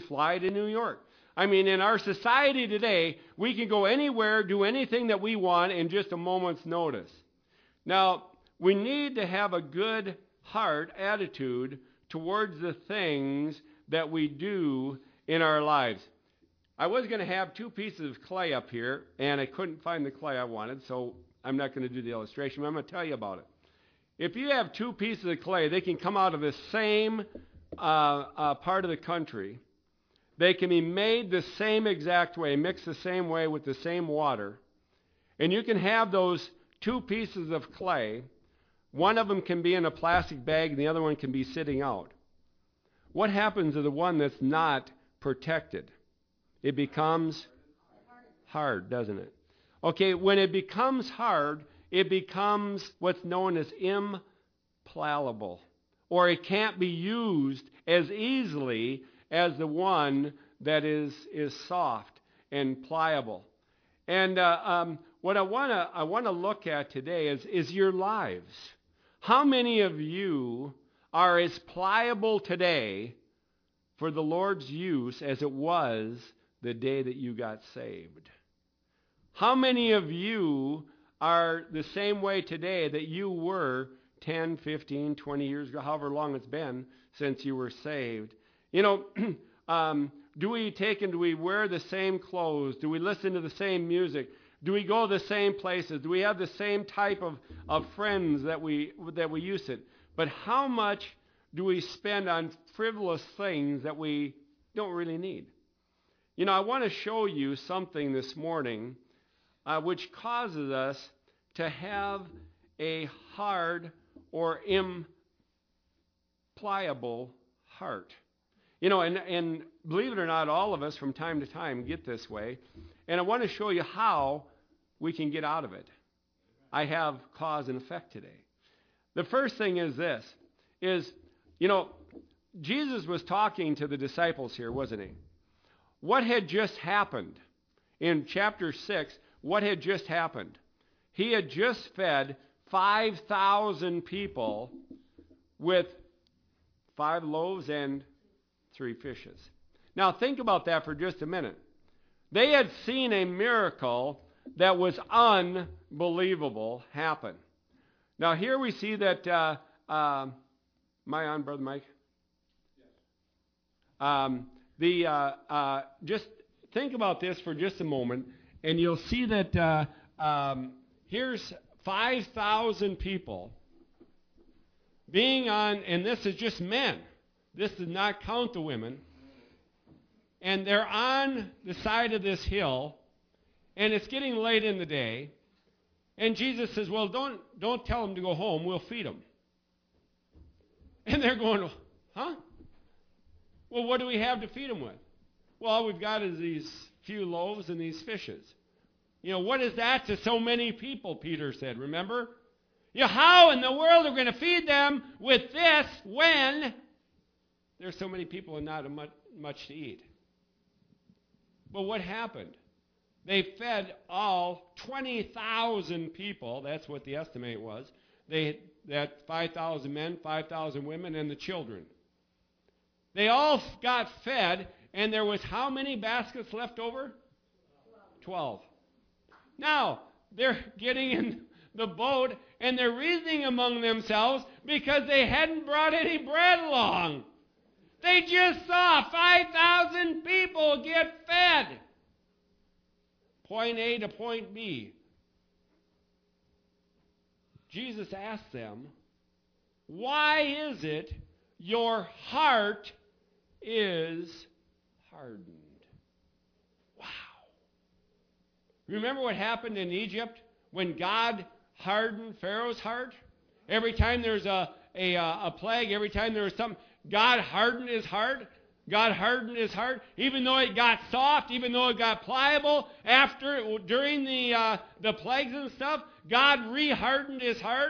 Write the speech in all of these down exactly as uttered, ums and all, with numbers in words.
fly to New York. I mean, in our society today, we can go anywhere, do anything that we want in just a moment's notice. Now, we need to have a good heart attitude towards the things that we do in our lives. I was going to have two pieces of clay up here, and I couldn't find the clay I wanted, so I'm not going to do the illustration, but I'm going to tell you about it. If you have two pieces of clay, they can come out of the same uh, uh, part of the country. They can be made the same exact way, mixed the same way with the same water. And you can have those two pieces of clay. One of them can be in a plastic bag and the other one can be sitting out. What happens to the one that's not protected? It becomes hard, doesn't it? Okay, when it becomes hard, it becomes what's known as implacable, or it can't be used as easily as the one that is is soft and pliable. And uh, um, what I want to I want to look at today is is your lives. How many of you are as pliable today for the Lord's use as it was the day that you got saved? How many of you are the same way today that you were ten, fifteen, twenty years ago, however long it's been since you were saved? You know, um, do we take and do we wear the same clothes? Do we listen to the same music? Do we go the same places? Do we have the same type of, of friends that we that we used to? But how much do we spend on frivolous things that we don't really need? You know, I want to show you something this morning uh, which causes us to have a hard or impliable heart. You know, and, and believe it or not, all of us from time to time get this way. And I want to show you how we can get out of it. I have cause and effect today. The first thing is this, is, you know, Jesus was talking to the disciples here, wasn't he? What had just happened? In chapter six, what had just happened? He had just fed five thousand people with five loaves and three fishes. Now think about that for just a minute. They had seen a miracle that was unbelievable happen. Now here we see that, uh, uh, am I on, Brother Mike? Yes. Um, the uh, uh, just think about this for just a moment, and you'll see that uh, um, here's five thousand people being on, and this is just men. This does not count the women. And they're on the side of this hill, and it's getting late in the day. And Jesus says, well, don't, don't tell them to go home. We'll feed them. And they're going, huh? Well, what do we have to feed them with? Well, all we've got is these few loaves and these fishes. You know, what is that to so many people, Peter said, remember? You know, how in the world are we going to feed them with this when there's so many people and not much, much to eat? But what happened? They fed all twenty thousand people. That's what the estimate was. They that five thousand men, five thousand women, and the children. They all got fed, and there was how many baskets left over? Twelve. Now, they're getting in the boat, and they're reasoning among themselves because they hadn't brought any bread along. They just saw five thousand people get fed. Point A to point B. Jesus asked them, why is it your heart is hardened? Wow. Remember what happened in Egypt when God hardened Pharaoh's heart? Every time there's a, a, a plague, every time there was something, God hardened his heart. God hardened his heart, even though it got soft, even though it got pliable. After, during the uh, the plagues and stuff, God re-hardened his heart.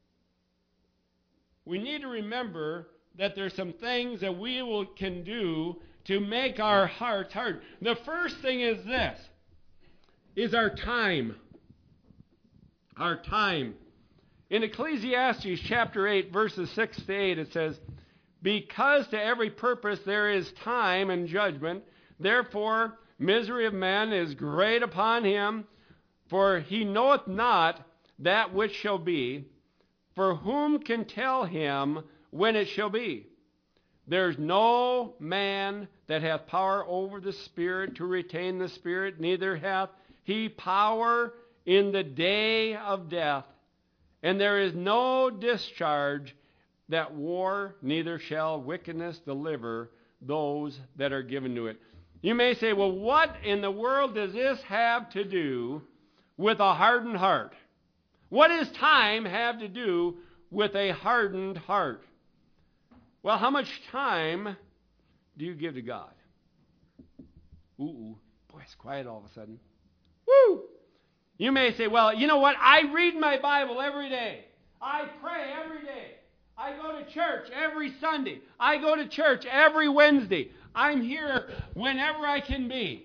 We need to remember that there's some things that we will, can do to make our hearts hard. The first thing is this, is our time. Our time. In Ecclesiastes chapter eight, verses six to eight, it says, Because to every purpose there is time and judgment, therefore misery of men is great upon him, for he knoweth not that which shall be. For whom can tell him when it shall be? There's no man that hath power over the Spirit to retain the Spirit, neither hath he power in the day of death. And there is no discharge that war, neither shall wickedness deliver those that are given to it. You may say, well, what in the world does this have to do with a hardened heart? What does time have to do with a hardened heart? Well, how much time do you give to God? Ooh, ooh. Boy, it's quiet all of a sudden. Woo! You may say, well, you know what? I read my Bible every day. I pray every day. I go to church every Sunday. I go to church every Wednesday. I'm here whenever I can be.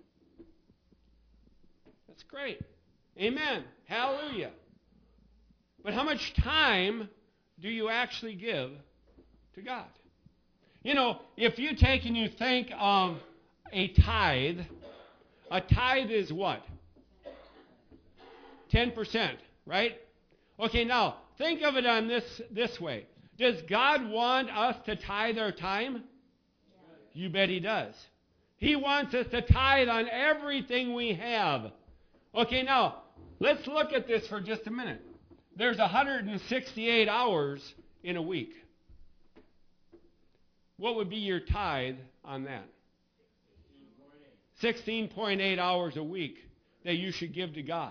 That's great. Amen. Hallelujah. But how much time do you actually give to God? You know, if you take and you think of a tithe, a tithe is what? ten percent, right? Okay, now, think of it on this, this way. Does God want us to tithe our time? You bet He does. He wants us to tithe on everything we have. Okay, now, let's look at this for just a minute. There's one hundred sixty-eight hours in a week. What would be your tithe on that? sixteen point eight hours a week that you should give to God.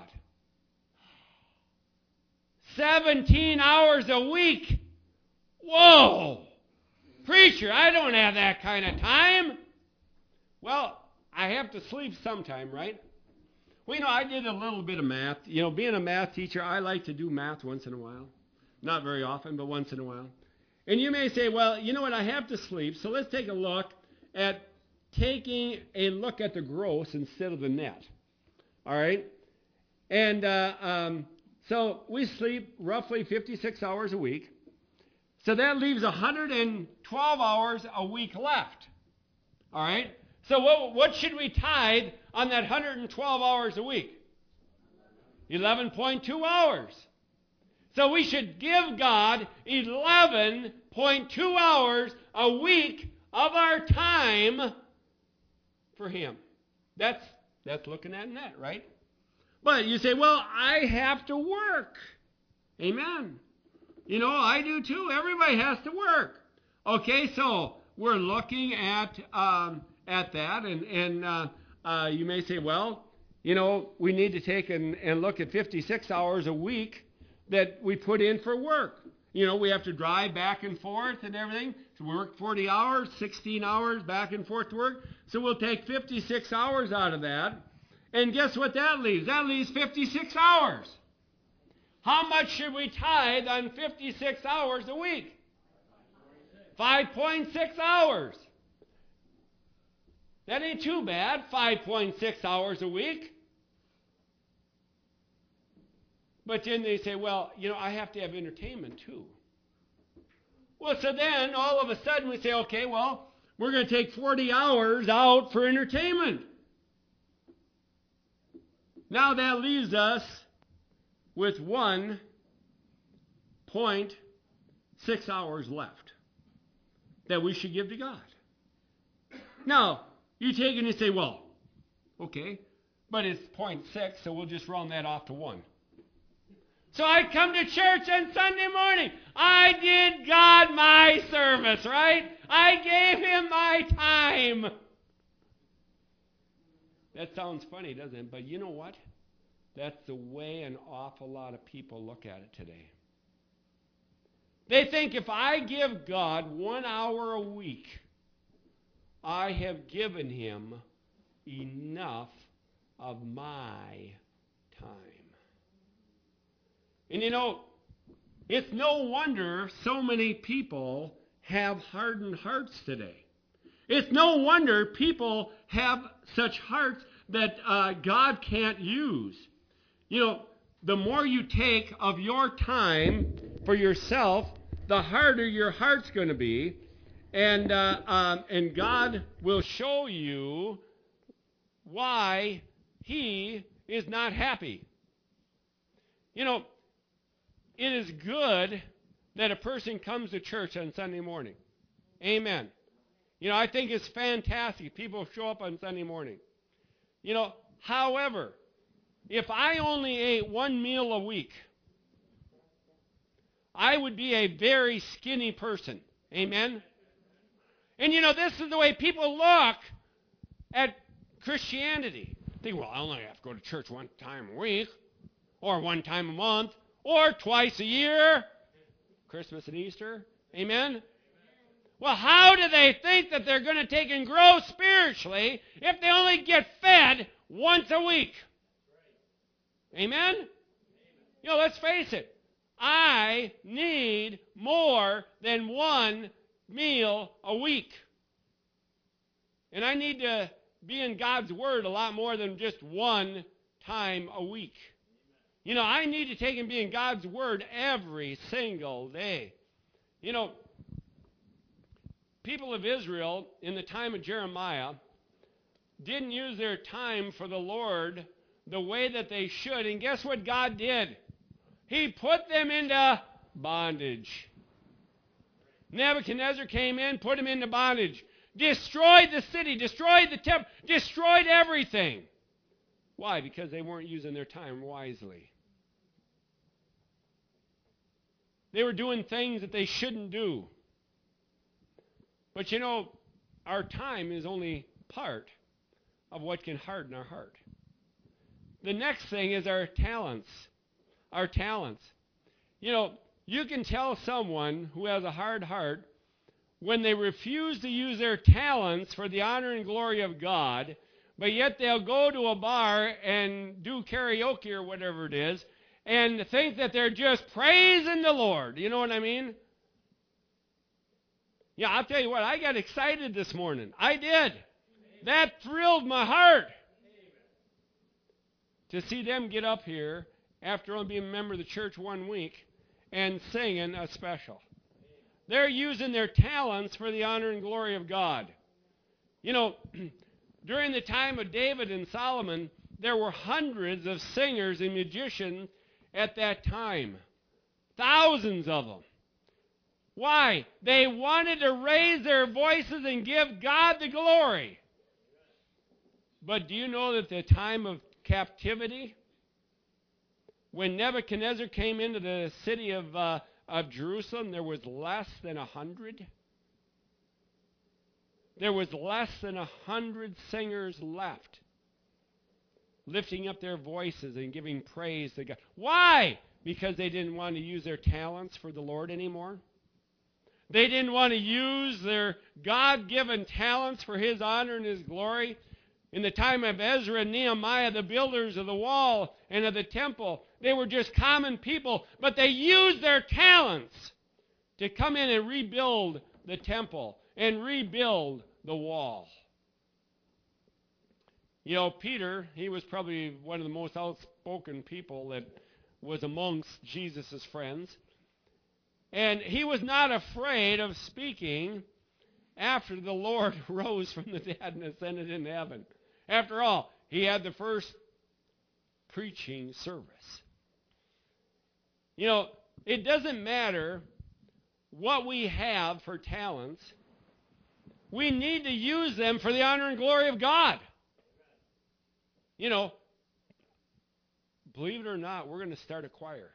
seventeen hours a week. Whoa! Preacher, I don't have that kind of time. Well, I have to sleep sometime, right? Well, you know, I did a little bit of math. You know, being a math teacher, I like to do math once in a while. Not very often, but once in a while. And you may say, well, you know what, I have to sleep, so let's take a look at taking a look at the gross instead of the net. All right? And uh, um, so we sleep roughly fifty-six hours a week. So that leaves one hundred twelve hours a week left. All right? So what, what should we tithe on that one hundred twelve hours a week? eleven point two hours. So we should give God eleven point two hours a week of our time for Him. That's, that's looking at that, right? But you say, well, I have to work. Amen. You know, I do too. Everybody has to work. Okay, so we're looking at um, at that, and, and uh, uh, you may say, well, you know, we need to take and, and look at fifty-six hours a week that we put in for work. You know, we have to drive back and forth and everything. So we work forty hours, sixteen hours back and forth to work. So we'll take fifty-six hours out of that. And guess what that leaves? That leaves fifty-six hours. How much should we tithe on fifty-six hours a week? five point six hours. That ain't too bad, five point six hours a week. But then they say, well, you know, I have to have entertainment too. Well, so then all of a sudden we say, okay, well, we're going to take forty hours out for entertainment. Now that leaves us with one point six hours left that we should give to God. Now, you take it and you say, well, okay, but it's point six, so we'll just round that off to one. So I come to church on Sunday morning. I did God my service, right? I gave Him my time. That sounds funny, doesn't it? But you know what? That's the way an awful lot of people look at it today. They think if I give God one hour a week, I have given Him enough of my time. And you know, it's no wonder so many people have hardened hearts today. It's no wonder people have such hearts that uh, God can't use. You know, the more you take of your time for yourself, the harder your heart's going to be. And, uh, um, and God will show you why he is not happy. You know, it is good that a person comes to church on Sunday morning. Amen. You know, I think it's fantastic. People show up on Sunday morning. You know, however, if I only ate one meal a week, I would be a very skinny person. Amen? And you know, this is the way people look at Christianity. They think, well, I only have to go to church one time a week, or one time a month, or twice a year, Christmas and Easter. Amen? Well, how do they think that they're going to take and grow spiritually if they only get fed once a week? Amen? You know, let's face it. I need more than one meal a week. And I need to be in God's Word a lot more than just one time a week. You know, I need to take and be in God's Word every single day. You know, people of Israel in the time of Jeremiah didn't use their time for the Lord the way that they should. And guess what God did? He put them into bondage. Nebuchadnezzar came in, put them into bondage, destroyed the city, destroyed the temple, destroyed everything. Why? Because they weren't using their time wisely. They were doing things that they shouldn't do. But you know, our time is only part of what can harden our heart. The next thing is our talents. Our talents. You know, you can tell someone who has a hard heart when they refuse to use their talents for the honor and glory of God, but yet they'll go to a bar and do karaoke or whatever it is and think that they're just praising the Lord. You know what I mean? Yeah, I'll tell you what, I got excited this morning. I did. That thrilled my heart to see them get up here after only being a member of the church one week and singing a special. They're using their talents for the honor and glory of God. You know, during the time of David and Solomon, there were hundreds of singers and musicians at that time. Thousands of them. Why? They wanted to raise their voices and give God the glory. But do you know that the time of captivity, when Nebuchadnezzar came into the city of, uh, of Jerusalem, there was less than a hundred? There was less than a hundred singers left, lifting up their voices and giving praise to God. Why? Because they didn't want to use their talents for the Lord anymore. They didn't want to use their God-given talents for His honor and His glory. In the time of Ezra and Nehemiah, the builders of the wall and of the temple, they were just common people, but they used their talents to come in and rebuild the temple and rebuild the wall. You know, Peter, he was probably one of the most outspoken people that was amongst Jesus' friends. And he was not afraid of speaking after the Lord rose from the dead and ascended into heaven. After all, he had the first preaching service. You know, it doesn't matter what we have for talents. We need to use them for the honor and glory of God. You know, believe it or not, we're going to start a choir.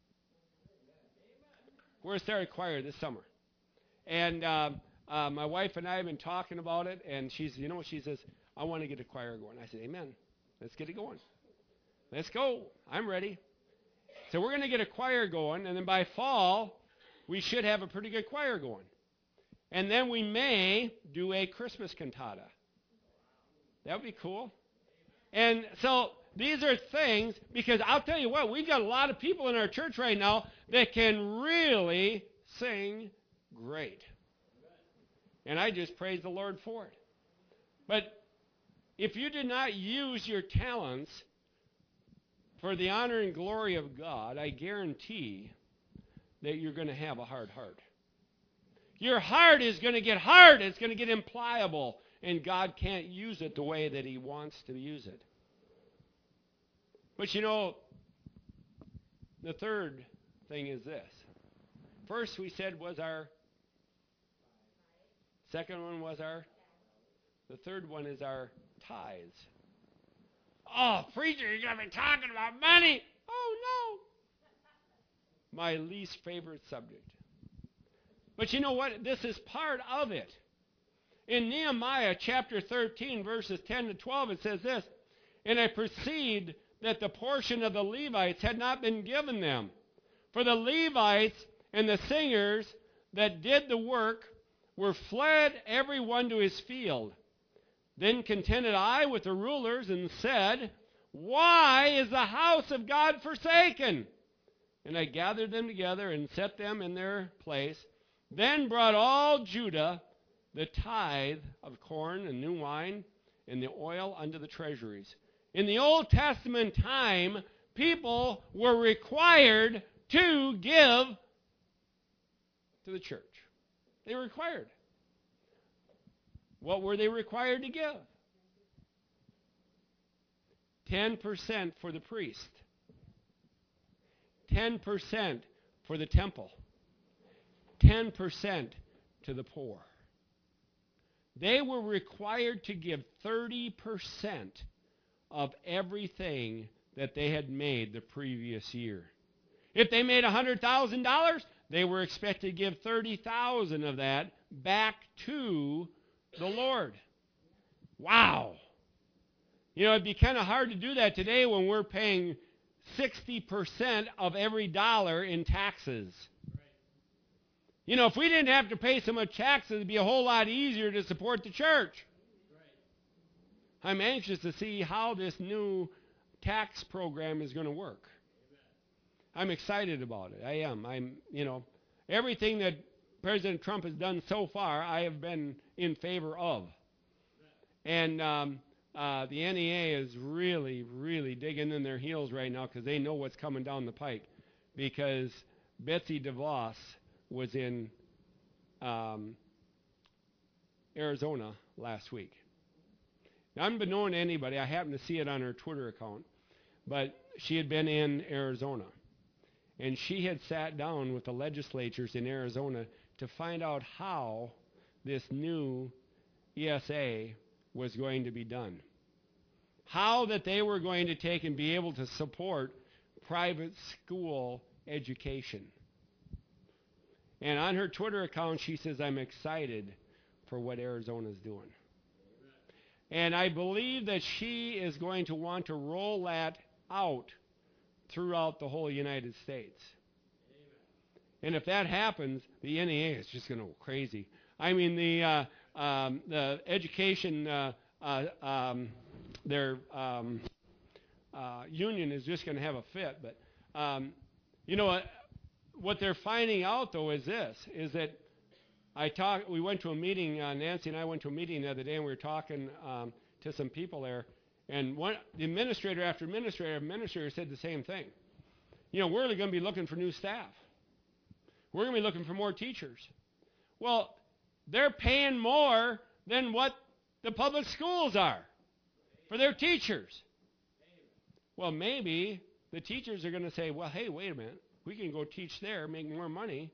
We're going to start a choir this summer. And uh, uh, my wife and I have been talking about it, and she's, you know what she says? I want to get a choir going. I said, amen. Let's get it going. Let's go. I'm ready. So we're going to get a choir going, and then by fall, we should have a pretty good choir going. And then we may do a Christmas cantata. That would be cool. And so these are things, because I'll tell you what, we've got a lot of people in our church right now that can really sing great. And I just praise the Lord for it. But if you did not use your talents for the honor and glory of God, I guarantee that you're going to have a hard heart. Your heart is going to get hard. It's going to get impliable. And God can't use it the way that he wants to use it. But you know, the third thing is this. First we said was our, second one was our, the third one is our tithes. Oh, preacher, you're going to be talking about money. Oh, no. My least favorite subject. But you know what? This is part of it. In Nehemiah chapter thirteen, verses ten to twelve, it says this, "And I perceived that the portion of the Levites had not been given them. For the Levites and the singers that did the work were fled every one to his field. Then contended I with the rulers and said, Why is the house of God forsaken? And I gathered them together and set them in their place. Then brought all Judah the tithe of corn and new wine and the oil unto the treasuries." In the Old Testament time, people were required to give to the church. They were required. What were they required to give? ten percent for the priest. ten percent for the temple. ten percent to the poor. They were required to give thirty percent of everything that they had made the previous year. If they made one hundred thousand dollars, they were expected to give thirty thousand dollars of that back to the Lord. Wow. You know, it'd be kind of hard to do that today when we're paying sixty percent of every dollar in taxes. You know, if we didn't have to pay so much taxes, it'd be a whole lot easier to support the church. I'm anxious to see how this new tax program is going to work. I'm excited about it. I am. I'm, you know, everything that President Trump has done so far, I have been in favor of. And um, uh, the N E A is really, really digging in their heels right now because they know what's coming down the pike. Because Betsy DeVos was in um, Arizona last week. Now, unbeknown to anybody, I happened to see it on her Twitter account, but she had been in Arizona. And she had sat down with the legislatures in Arizona to find out how this new E S A was going to be done. How that they were going to take and be able to support private school education. And on her Twitter account, she says, I'm excited for what Arizona's doing. And I believe that she is going to want to roll that out throughout the whole United States. And if that happens, the N E A is just going to go crazy. I mean, the uh, um, the education, uh, uh, um, their um, uh, union is just going to have a fit. But, um, you know, what, what they're finding out, though, is this, is that I talk, we went to a meeting, uh, Nancy and I went to a meeting the other day, and we were talking um, to some people there. And one, the administrator after administrator after administrator said the same thing. You know, we're really going to be looking for new staff. We're going to be looking for more teachers. Well, they're paying more than what the public schools are for their teachers. Well, maybe the teachers are going to say, well, hey, wait a minute. We can go teach there, make more money,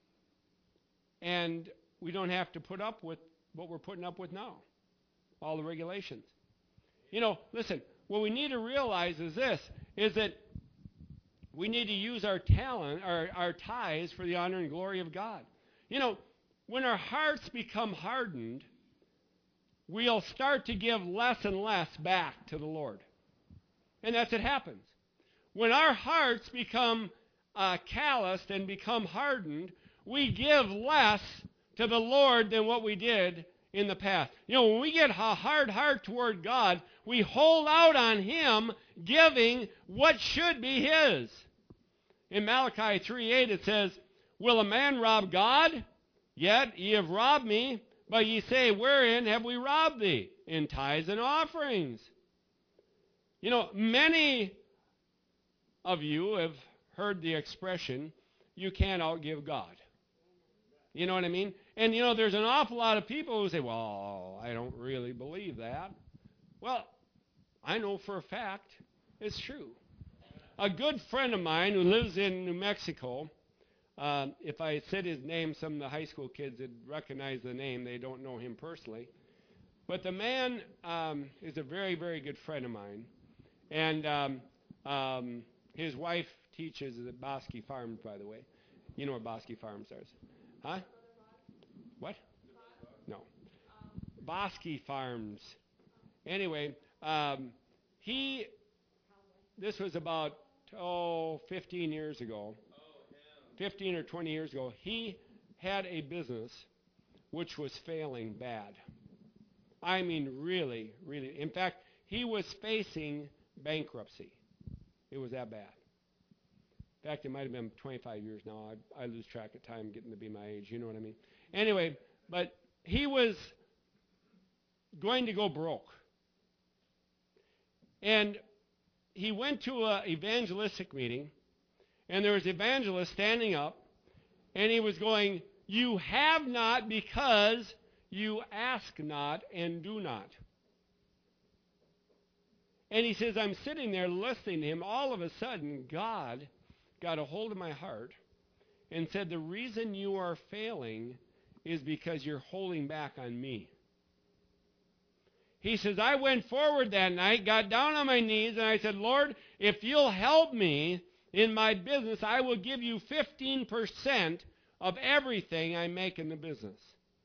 and we don't have to put up with what we're putting up with now, all the regulations. You know, listen, what we need to realize is this, is that we need to use our talent, our, our tithes for the honor and glory of God. You know, when our hearts become hardened, we'll start to give less and less back to the Lord. And that's what happens. When our hearts become uh, calloused and become hardened, we give less to the Lord than what we did in the past. You know, when we get a hard heart toward God, we hold out on Him giving what should be His. In Malachi three eight it says, Will a man rob God? Yet ye have robbed me. But ye say, Wherein have we robbed thee? In tithes and offerings. You know, many of you have heard the expression, you can't outgive God. You know what I mean? And, you know, there's an awful lot of people who say, well, I don't really believe that. Well, I know for a fact it's true. A good friend of mine who lives in New Mexico, uh, if I said his name, some of the high school kids would recognize the name. They don't know him personally. But the man um, is a very, very good friend of mine. And um, um, his wife teaches at Bosque Farms, by the way. You know where Bosque Farms is. Huh? What? No. Bosque Farms. Anyway, um, he, this was about, oh, fifteen years ago. fifteen or twenty years ago. He had a business which was failing bad. I mean, really, really. In fact, he was facing bankruptcy. It was that bad. In fact, it might have been twenty-five years now. I, I lose track of time getting to be my age. You know what I mean? Anyway, but he was going to go broke. And he went to an evangelistic meeting, and there was an evangelist standing up, and he was going, "You have not because you ask not and do not." And he says, I'm sitting there listening to him. All of a sudden, God got a hold of my heart and said, the reason you are failing is because you're holding back on me. He says, I went forward that night, got down on my knees, and I said, Lord, if you'll help me in my business, I will give you fifteen percent of everything I make in the business.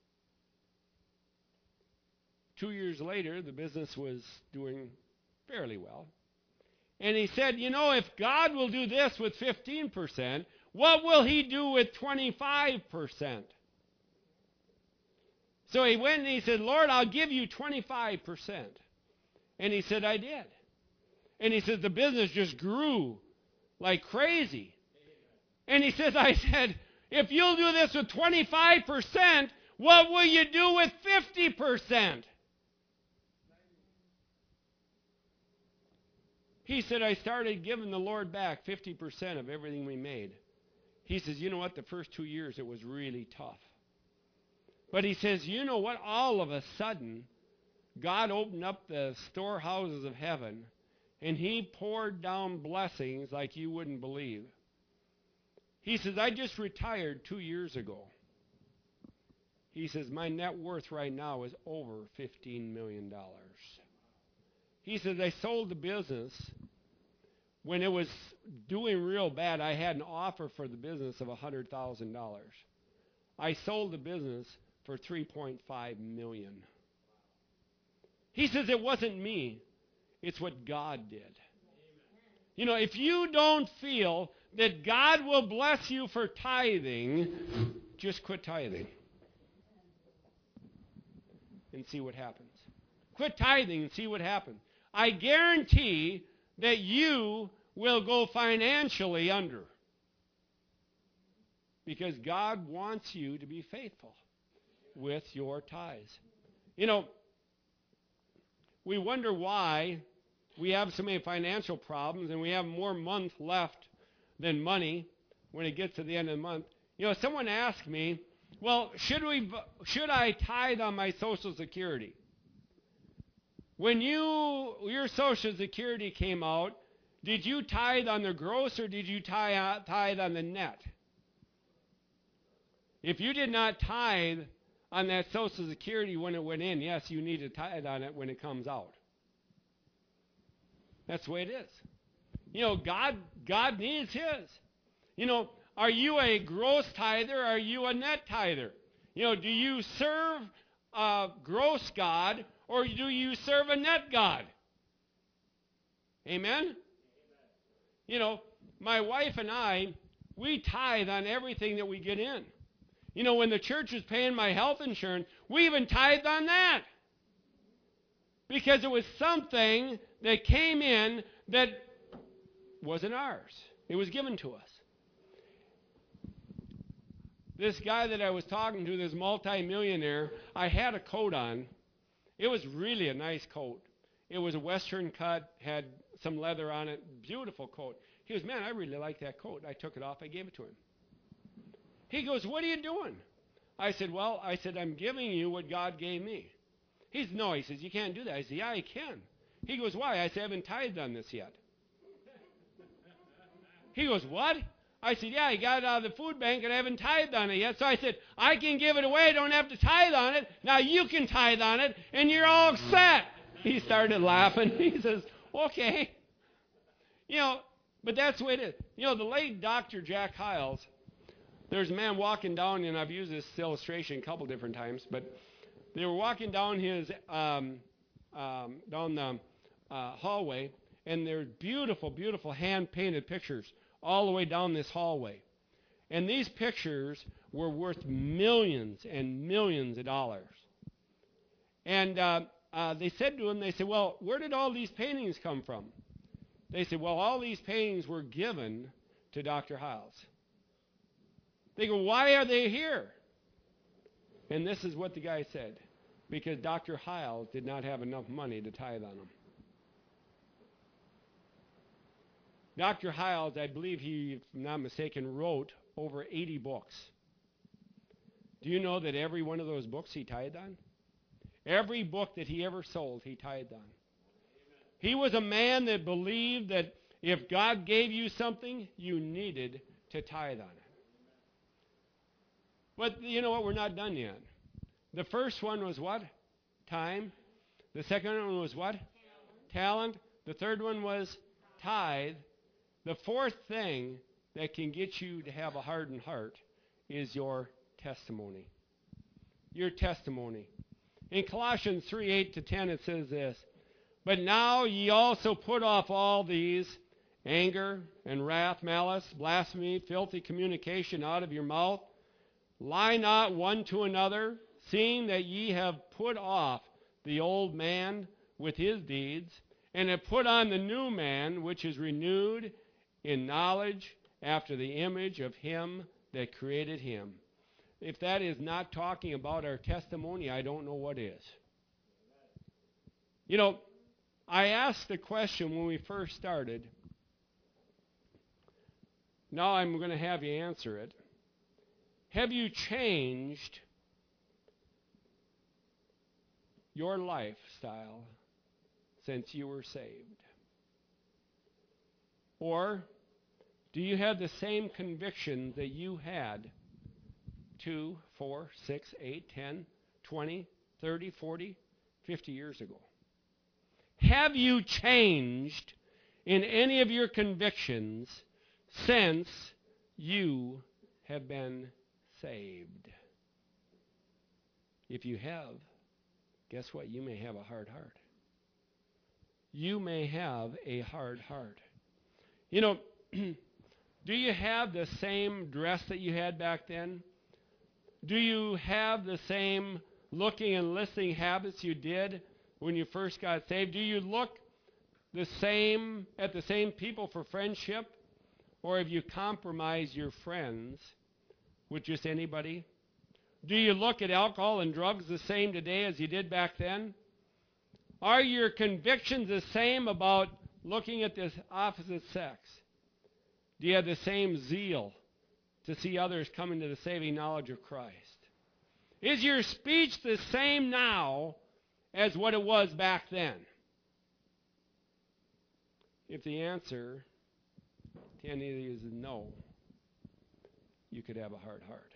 Two years later, the business was doing fairly well. And he said, you know, if God will do this with fifteen percent, what will he do with twenty-five percent? So he went and he said, Lord, I'll give you twenty-five percent. And he said, I did. And he said, the business just grew like crazy. And he says, I said, if you'll do this with twenty-five percent, what will you do with fifty percent? He said, I started giving the Lord back fifty percent of everything we made. He says, you know what? The first two years it was really tough. But he says, you know what? All of a sudden, God opened up the storehouses of heaven, and he poured down blessings like you wouldn't believe. He says, I just retired two years ago. He says, my net worth right now is over fifteen million dollars. He says, I sold the business. When it was doing real bad, I had an offer for the business of one hundred thousand dollars. I sold the business for three point five million dollars. He says, it wasn't me. It's what God did. You know, if you don't feel that God will bless you for tithing, just quit tithing and see what happens. Quit tithing and see what happens. I guarantee that you will go financially under, because God wants you to be faithful with your tithes. You know, we wonder why we have so many financial problems and we have more month left than money when it gets to the end of the month. You know, someone asked me, well, should we, should I tithe on my Social Security? When you your Social Security came out, did you tithe on the gross or did you tithe, tithe on the net? If you did not tithe on that Social Security when it went in, yes, you need to tithe on it when it comes out. That's the way it is. You know, God God needs his. You know, are you a gross tither or are you a net tither? You know, do you serve a gross God or do you serve a net God? Amen? Amen? You know, my wife and I, we tithe on everything that we get in. You know, when the church was paying my health insurance, we even tithed on that. Because it was something that came in that wasn't ours. It was given to us. This guy that I was talking to, this multimillionaire, I had a coat on. It was really a nice coat. It was a Western cut, had some leather on it, beautiful coat. He goes, man, I really like that coat. I took it off, I gave it to him. He goes, what are you doing? I said, well, I said, I'm giving you what God gave me. He said, no, he says, you can't do that. I said, yeah, I can. He goes, why? I said, I haven't tithed on this yet. He goes, what? I said, yeah, I got it out of the food bank and I haven't tithed on it yet. So I said, I can give it away. I don't have to tithe on it. Now you can tithe on it and you're all set. He started laughing. He says, okay. You know, but that's the way it is. You know, the late Doctor Jack Hyles, there's a man walking down, and I've used this illustration a couple different times, but they were walking down his, um, um, down the uh, hallway, and there's beautiful, beautiful hand-painted pictures all the way down this hallway. And these pictures were worth millions and millions of dollars. And uh, uh, they said to him, they said, well, where did all these paintings come from? They said, well, all these paintings were given to Doctor Hyles. They go, why are they here? And this is what the guy said. Because Doctor Hyles did not have enough money to tithe on them. Doctor Hyles, I believe he, if I'm not mistaken, wrote over eighty books. Do you know that every one of those books he tithed on? Every book that he ever sold, he tithed on. He was a man that believed that if God gave you something, you needed to tithe on it. But you know what? We're not done yet. The first one was what? Time. The second one was what? Talent. Talent. The third one was tithe. The fourth thing that can get you to have a hardened heart is your testimony. Your testimony. In Colossians three, eight to ten, it says this, but now ye also put off all these, anger and wrath, malice, blasphemy, filthy communication out of your mouth. Lie not one to another, seeing that ye have put off the old man with his deeds, and have put on the new man, which is renewed in knowledge after the image of him that created him. If that is not talking about our testimony, I don't know what is. You know, I asked the question when we first started. Now I'm going to have you answer it. Have you changed your lifestyle since you were saved? Or do you have the same conviction that you had two, four, six, eight, ten, twenty, thirty, forty, fifty years ago? Have you changed in any of your convictions since you have been saved? If you have, guess what? You may have a hard heart. You may have a hard heart. You know, do you have the same dress that you had back then? Do you have the same looking and listening habits you did when you first got saved? Do you look the same at the same people for friendship? Or have you compromised your friends with just anybody? Do you look at alcohol and drugs the same today as you did back then? Are your convictions the same about looking at the opposite sex? Do you have the same zeal to see others come into the saving knowledge of Christ? Is your speech the same now as what it was back then? If the answer to any of these is no, you could have a hard heart.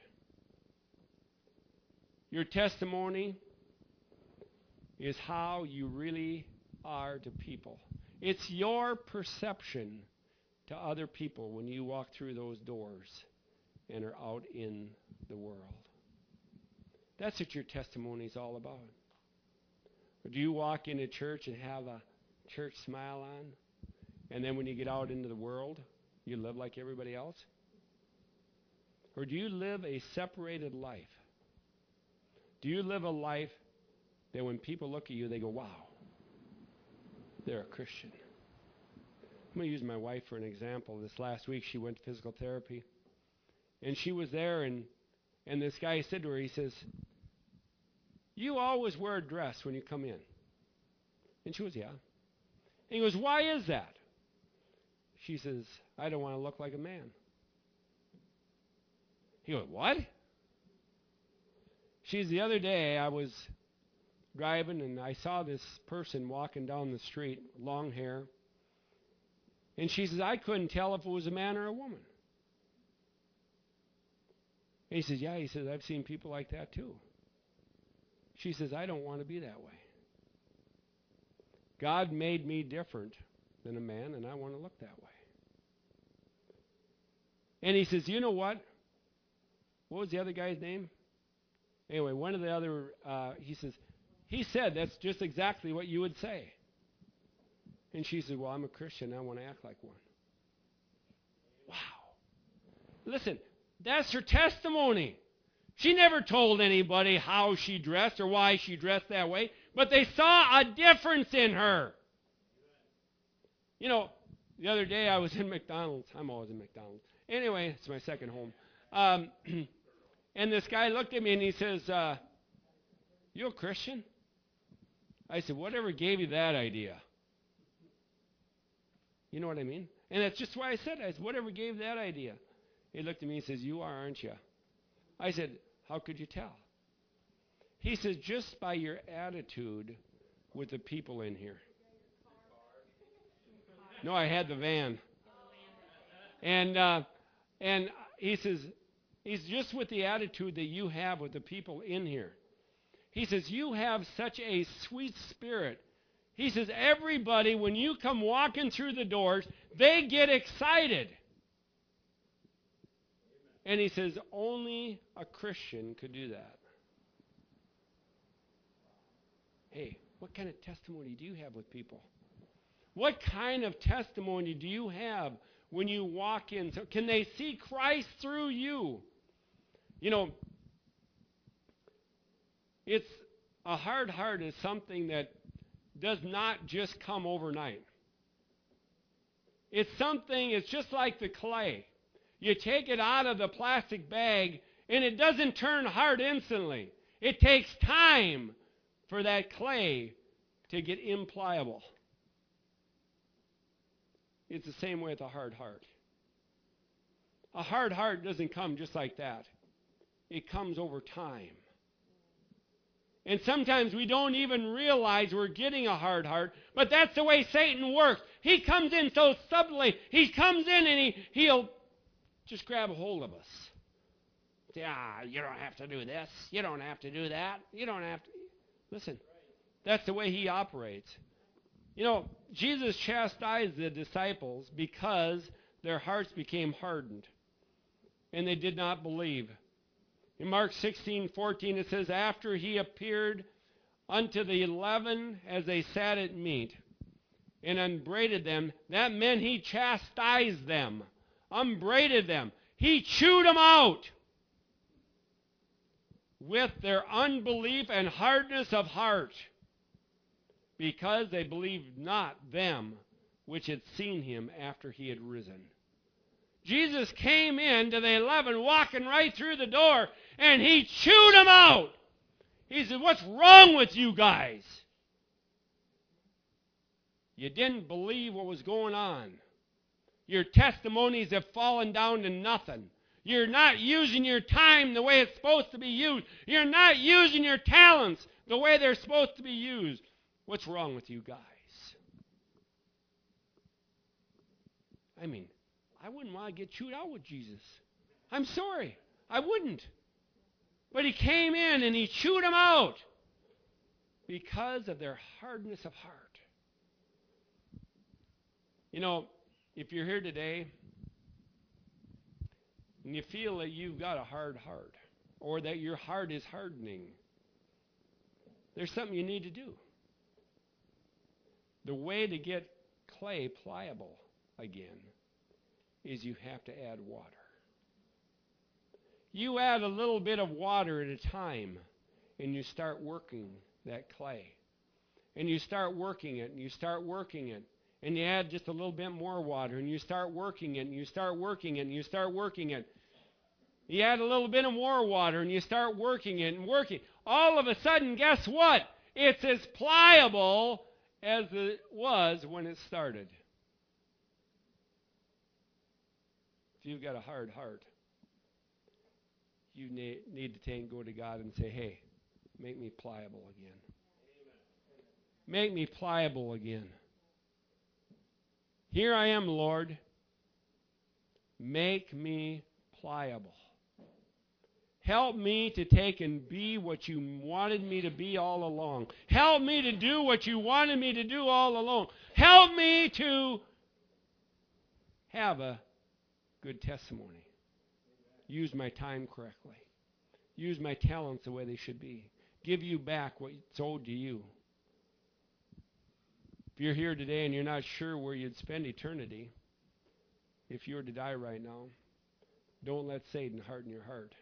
Your testimony is how you really are to people. It's your perception to other people when you walk through those doors and are out in the world. That's what your testimony is all about. Or do you walk into church and have a church smile on, and then when you get out into the world, you live like everybody else? Or do you live a separated life? Do you live a life that when people look at you, they go, wow, they're a Christian? I'm going to use my wife for an example. This last week, she went to physical therapy. And she was there, and, and this guy said to her, he says, you always wear a dress when you come in. And she goes, yeah. And he goes, why is that? She says, I don't want to look like a man. He goes, what? She's the other day I was driving and I saw this person walking down the street, long hair. And she says, I couldn't tell if it was a man or a woman. And he says, yeah, he says, I've seen people like that too. She says, I don't want to be that way. God made me different than a man, and I want to look that way. And he says, you know what? What was the other guy's name? Anyway, one of the other, uh, he says, he said that's just exactly what you would say. And she said, well, I'm a Christian. I want to act like one. Wow. Listen, that's her testimony. She never told anybody how she dressed or why she dressed that way, but they saw a difference in her. You know, the other day I was in McDonald's. I'm always in McDonald's. Anyway, it's my second home. Um, and this guy looked at me and he says, uh, you a Christian? I said, whatever gave you that idea? You know what I mean? And that's just why I said it. I said, whatever gave that idea? He looked at me and says, you are, aren't you? I said, how could you tell? He says, just by your attitude with the people in here. No, I had the van. And uh, and he says, he's just with the attitude that you have with the people in here. He says, you have such a sweet spirit. He says, everybody, when you come walking through the doors, they get excited. And he says, only a Christian could do that. Hey, what kind of testimony do you have with people? What kind of testimony do you have when you walk in? So can they see Christ through you? You know, it's a hard heart is something that does not just come overnight. It's something, it's just like the clay. You take it out of the plastic bag, and it doesn't turn hard instantly. It takes time for that clay to get impliable. It's the same way with a hard heart. A hard heart doesn't come just like that. It comes over time. And sometimes we don't even realize we're getting a hard heart, but that's the way Satan works. He comes in so subtly. He comes in and he, he'll just grab a hold of us. Say, ah, you don't have to do this. You don't have to do that. You don't have to. Listen, that's the way he operates. You know, Jesus chastised the disciples because their hearts became hardened and they did not believe. In Mark sixteen fourteen, it says, after he appeared unto the eleven as they sat at meat and upbraided them, that meant he chastised them, upbraided them. He chewed them out with their unbelief and hardness of heart, because they believed not them which had seen him after he had risen. Jesus came in to the eleven, walking right through the door, and he chewed them out. He said, what's wrong with you guys? You didn't believe what was going on. Your testimonies have fallen down to nothing. You're not using your time the way it's supposed to be used. You're not using your talents the way they're supposed to be used. What's wrong with you guys? I mean, I wouldn't want to get chewed out with Jesus. I'm sorry. I wouldn't. But he came in and he chewed them out because of their hardness of heart. You know, if you're here today and you feel that you've got a hard heart or that your heart is hardening, there's something you need to do. The way to get clay pliable again is you have to add water. You add a little bit of water at a time, and you start working that clay. And you start working it, and you start working it, and you add just a little bit more water, and you start working it, and you start working it, and you start working it. You add a little bit of more water, and you start working it and working. All of a sudden, guess what? It's as pliable as it was when it started. If you've got a hard heart, you need, need to take and go to God and say, hey, make me pliable again. Make me pliable again. Here I am, Lord. Make me pliable. Help me to take and be what you wanted me to be all along. Help me to do what you wanted me to do all along. Help me to have a good testimony. Use my time correctly. Use my talents the way they should be. Give you back what's owed to you. If you're here today and you're not sure where you'd spend eternity, if you were to die right now, don't let Satan harden your heart.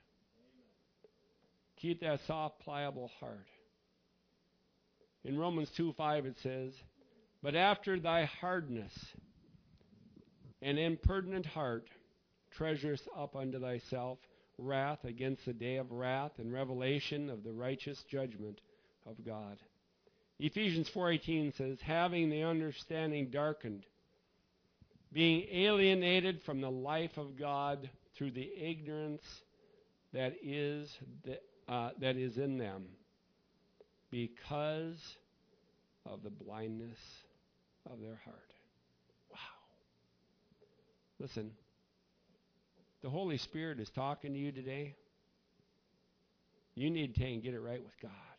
Keep that soft, pliable heart. In Romans two five it says, but after thy hardness and impertinent heart treasurest up unto thyself wrath against the day of wrath and revelation of the righteous judgment of God. Ephesians four eighteen says, having the understanding darkened, being alienated from the life of God through the ignorance that is the Uh, that is in them because of the blindness of their heart. Wow. Listen, the Holy Spirit is talking to you today. You need to take and get it right with God.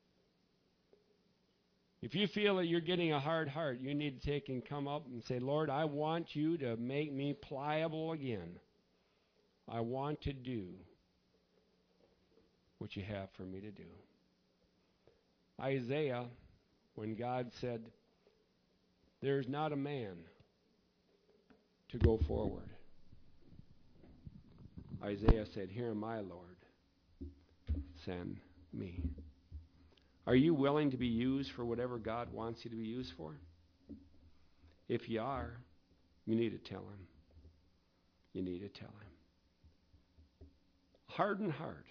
If you feel that you're getting a hard heart, you need to take and come up and say, Lord, I want you to make me pliable again. I want to do what you have for me to do. Isaiah, when God said, there's not a man to go forward, Isaiah said, here am I, Lord, send me. Are you willing to be used for whatever God wants you to be used for? If you are, you need to tell him. You need to tell him. Hardened heart.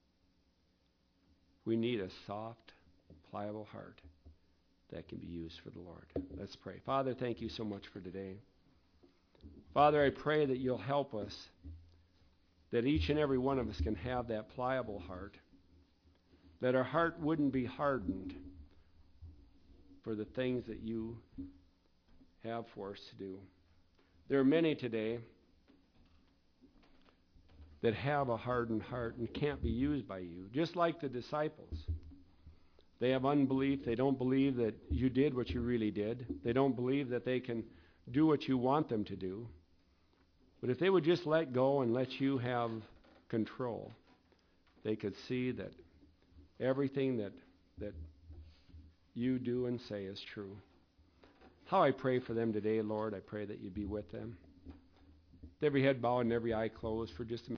We need a soft, pliable heart that can be used for the Lord. Let's pray. Father, thank you so much for today. Father, I pray that you'll help us, that each and every one of us can have that pliable heart, that our heart wouldn't be hardened for the things that you have for us to do. There are many today that have a hardened heart and can't be used by you, just like the disciples. They have unbelief. They don't believe that you did what you really did. They don't believe that they can do what you want them to do. But if they would just let go and let you have control, they could see that everything that that you do and say is true. How I pray for them today, Lord, I pray that you'd be with them. With every head bowed and every eye closed for just a minute.